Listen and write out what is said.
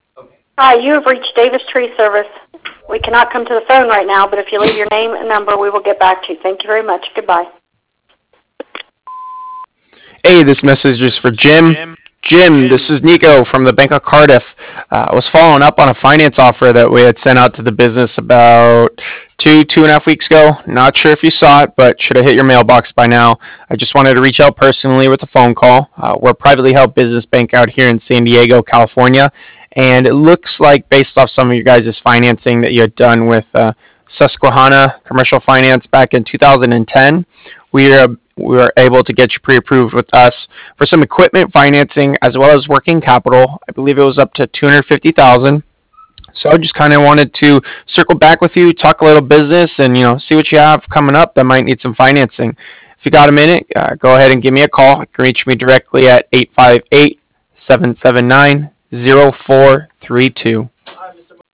Hi, you have reached Davis Tree Service. We cannot come to the phone right now, but if you leave your name and number, we will get back to you. Thank you very much. Goodbye. Hey, this message is for Jim. Jim, this is Nico from the Bank of Cardiff. I was following up on a finance offer that we had sent out to the business about 2.5 weeks ago. Not sure if you saw it, but should have hit your mailbox by now. I just wanted to reach out personally with a phone call. We're a privately held business bank out here in San Diego, California, and it looks like based off some of your guys' financing that you had done with Susquehanna Commercial Finance back in 2010, we were able to get you pre-approved with us for some equipment financing as well as working capital. I believe it was up to 250,000. So I just kind of wanted to circle back with you, talk a little business, and see what you have coming up that might need some financing. If you got a minute, go ahead and give me a call. You can reach me directly at 858-779-0432.